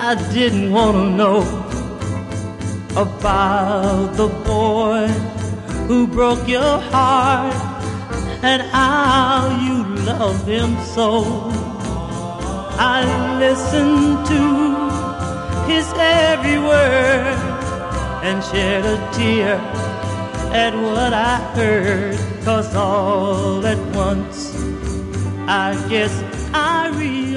I didn't want to know about the boy who broke your heart and how you love him so. I listened to his every word and shed a tear at what I heard, 'cause all at once I guess I realized